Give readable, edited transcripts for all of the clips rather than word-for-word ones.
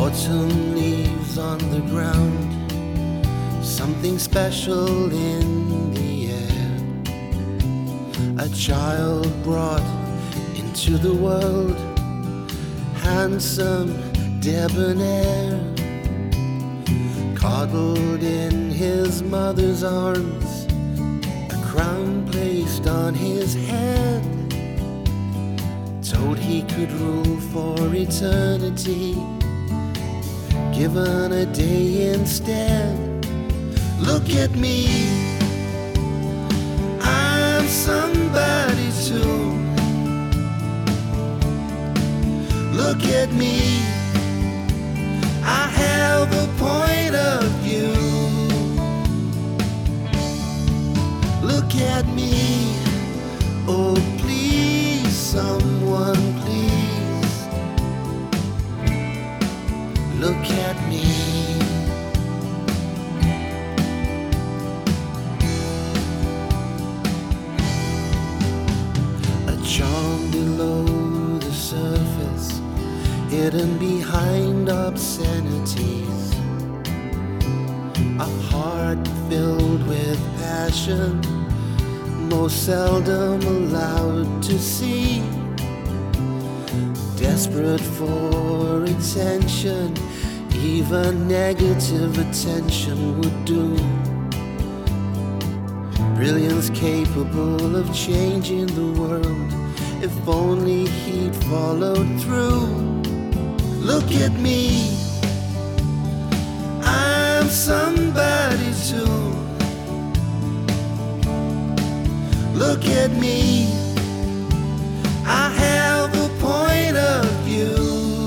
Autumn leaves on the ground, something special in the air. A child brought into the world, handsome, debonair, coddled in his mother's arms, a crown placed on his head, told he could rule for eternity, given a day instead. Look at me, I'm somebody too. Look at me, I have a point of view. Look at me, oh please, someone please. Look at me. A charm below the surface, hidden behind obscenities. A heart filled with passion, most seldom allowed to see. Desperate for attention, even negative attention would do. Brilliance capable of changing the world, if only he'd followed through. Look at me, I'm somebody too. Look at me, I have a point of view.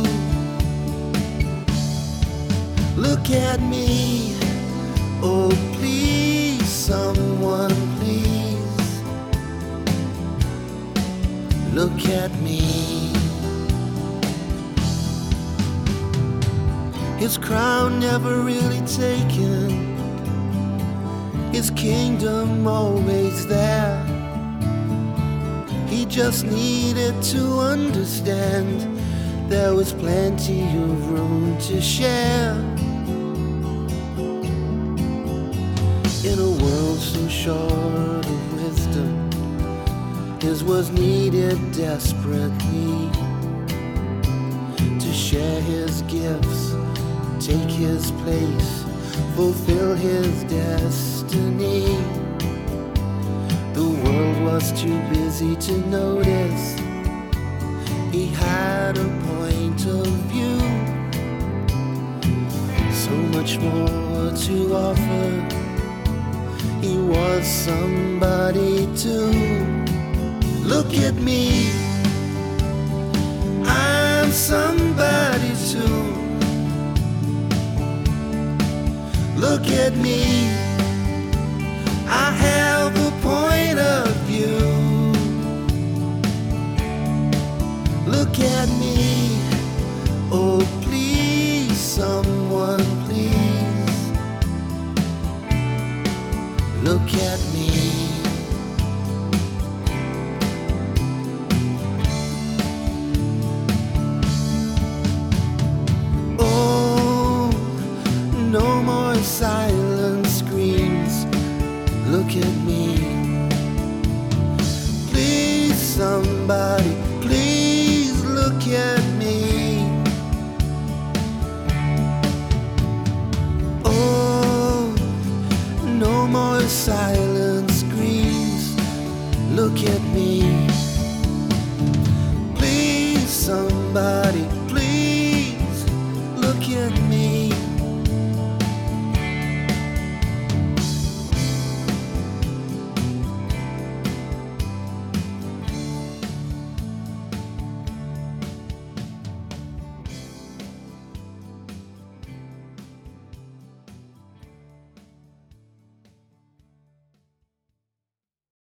Look at me, oh please, someone please. Look at me. His crown never really taken, his kingdom always there. He just needed to understand there was plenty of room to share. In a world so short of wisdom, his was needed desperately to share his gifts, take his place, fulfill his destiny. The world was too busy to notice he had a point of view, so much more to offer. He was somebody too. Look at me, I'm somebody too. Look at me, I have a point of view. Look at me.